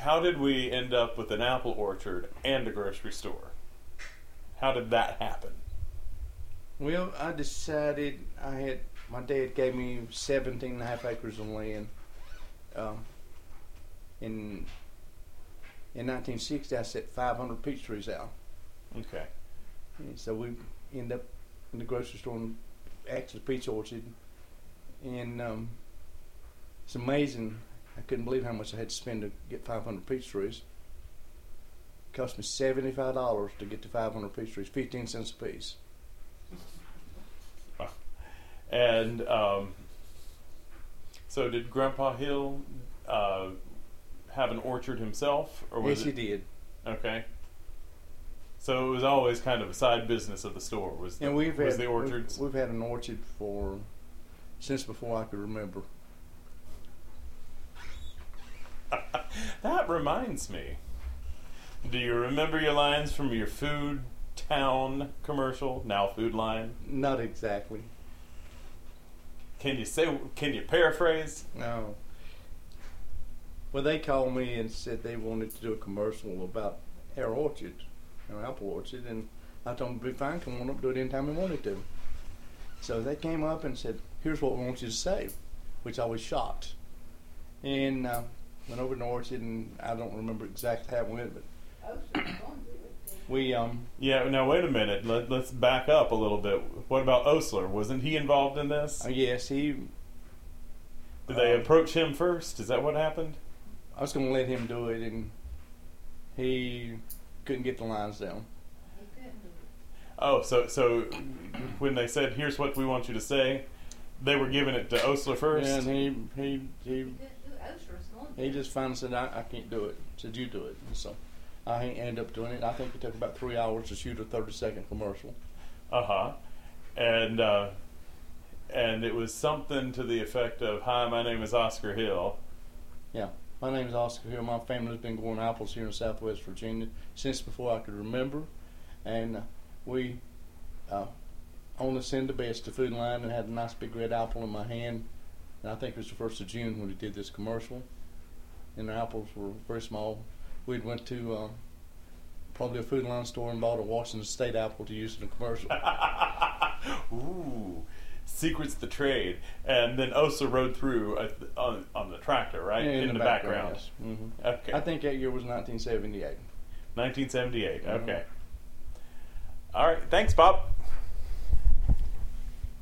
how did we end up with an apple orchard and a grocery store? How did that happen? Well, I decided my dad gave me 17 and a half acres of land. In 1960, I set 500 peach trees out. Okay. And so we ended up in the grocery store and actually peach orchard. And it's amazing. I couldn't believe how much I had to spend to get 500 peach trees. It cost me $75 to get to 500 peach trees, 15 cents a piece. And so did Grandpa Hill have an orchard himself? Or was Yes, he did. Okay. So it was always kind of a side business of the store, was the orchards? We've had an orchard since before I could remember. That reminds me. Do you remember your lines from your Food Town commercial, now Food Line? Not exactly. Can you paraphrase? No. Well, they called me and said they wanted to do a commercial about our orchard, our apple orchard, and I told them it'd be fine, come on up, do it anytime we wanted to. So they came up and said, here's what we want you to say, which I was shocked. And went over to the orchard, and I don't remember exactly how it went, but we Yeah, now wait a minute. Let's back up a little bit. What about Osler? Wasn't he involved in this? yes, he... Did they approach him first? Is that what happened? I was going to let him do it, and he couldn't get the lines down. Oh, so when they said, here's what we want you to say, they were giving it to Osler first? Yeah, and he just finally said, I can't do it. Said, you do it. And so I ended up doing it. I think it took about 3 hours to shoot a 30-second commercial. Uh-huh. And it was something to the effect of, hi, my name is Oscar Hill. Yeah. My name is Oscar Hill. My family's been growing apples here in Southwest Virginia since before I could remember. And we only send the best to Food Line, and had a nice big red apple in my hand. And I think it was the 1st of June when we did this commercial. And the apples were very small. We went to probably a Food Line store and bought a Washington State apple to use in the commercial. Ooh, secrets the trade. And then Osler rode through on the tractor, right? Yeah, in the background. Yes. Mm-hmm. Okay. I think that year was 1978. 1978. Okay. All right. Thanks, Bob.